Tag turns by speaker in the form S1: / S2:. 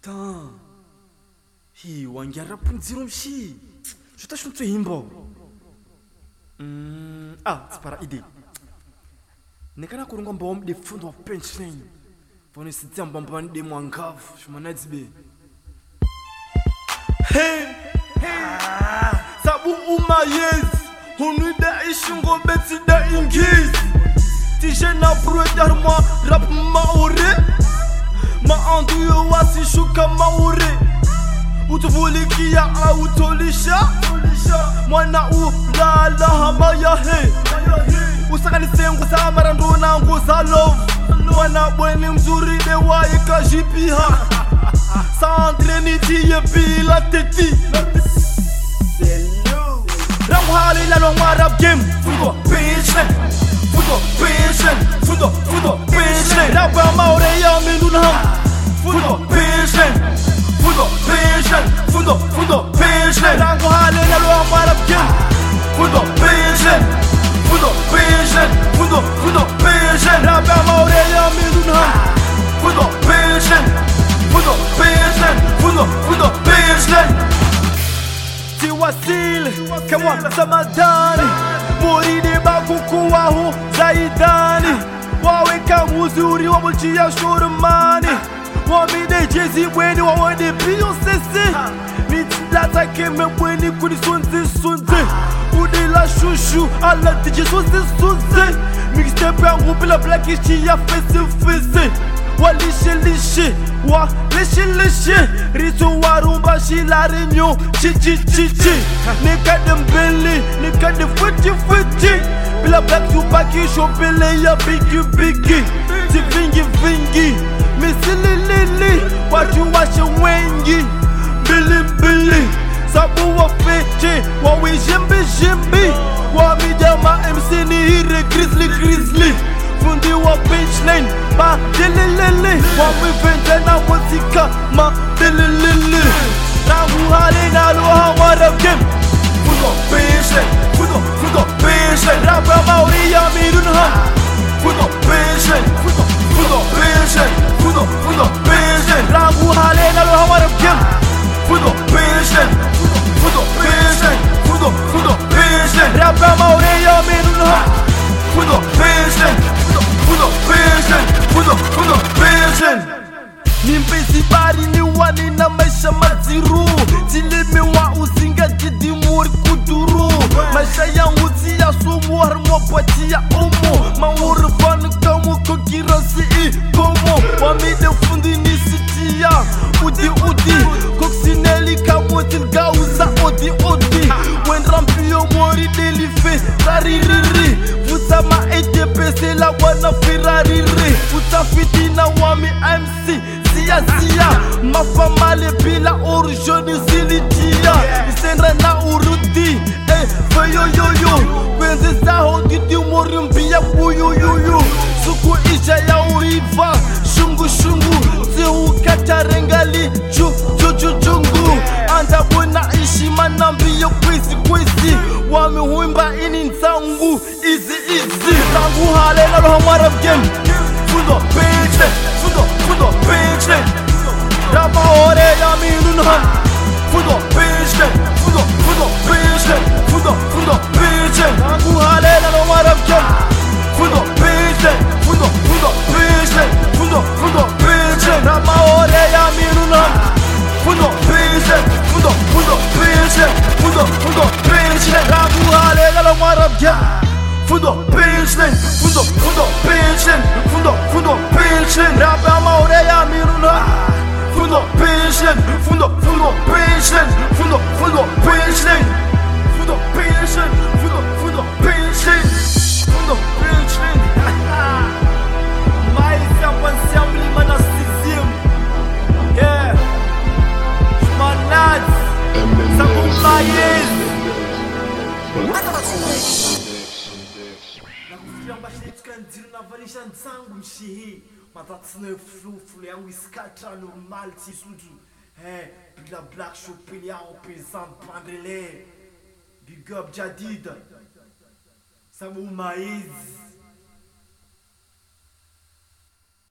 S1: Putain. Hi, wangara punziro mshi. Je tâche un himbo. C'est para idée. Nekana kurunga mbom de fundo wa punchline. Vone sitia mbambani de mwangavu. Shumanazi be. Hey. Sabu umayez. Hunuda ishungo beti da ingiz. Tije na pruwe darma rap maure. Ma anduyo wasi shuka maure. Utuvulikia autolisha. Mwana ulala hamaya he. Usakani sengu sa maranduna nguza love. Mwana bweni mzuri de wae kajipiha. Sandre ni tiye pila teti. Rangu hali la longwa rap game. Fundo bitchne. Fundo bitchne. Rapa maure ya minduna ham. Fundo bitchne. Fundo bitchne. Rangu hali la longwa rap game. Fundo bitchne. Fundo bitchne. Rapa maure ya minduna ham. Fundo bitchne. Fundo bitchne. Tiwasili kama Samadani. Moride bakuku wahu zaidani. Waweka uzuri wa mchi ya shurumani. Wamide jezi mweni wawende Beyoncé. Nitidata keme mweni kuni sunzi. Udila shushu ala tiji sunzi. Mixtape yangu bila blackishi ya fesi. Walishe wa lishe ritu warumba shilarinyo chi Nika mbele nika futi bila black tupaki shopele ya bigi Tivingi misili watu washe wengi Bili sabu wa feche wawi jimbi Wamijama MC ni hire grizzly Fundi wa bitchline ma delelele Wamivende na watika ma delelele Rangu hali na luha warab game Fundo bitchline Rapa mauri ya mirun ham Fundo bitchline Rangu hali na luha warab game Fundo bitchline Rapa mauri ya mirun ham Fundo bitchline Nimpesi bari ni wani na maisha maziru Tilimi wa usinga jidi muri kuduru Maisha yangu siya sumu harmo pati ya umu Mauru vanu kamu kokirasi ikomo Wamide fundi ni sitiya Udi Koksineli kamu tilgauza odi Wen rampio mori delife Raririri Futama ETPC la wana firariri Utafiti na wami MC Sia Mafamale bila orjoni zilitia Isendra na urudi Feyo Kwenze zaho didi morimbia buyuyuyu Suku isha ya uriva Shungu Zihu katarengali Jungu Anda buna ishi manambiyo kwezi Wami huimba ini nsangu Easy Sangu hale na loha marab game Fundo bitchne Rapa ore ya minun ham Fundo bitchne Sangu hale na loha marab game Fundo bitchne Rapa ore ya minun ham Fundo bitchne Sangu hale na loha marab game Fundo bitchne Rapa maure ya miruna Fundo bitchne Mais ensemble mana sixième Yeah Manaz Sabu Mayez Navalisha nsangu mshihi Matatsine flu yangu iskatra normal tisudu Bila black shopili ya opezan pandele Big up Jadid Sabu Maiz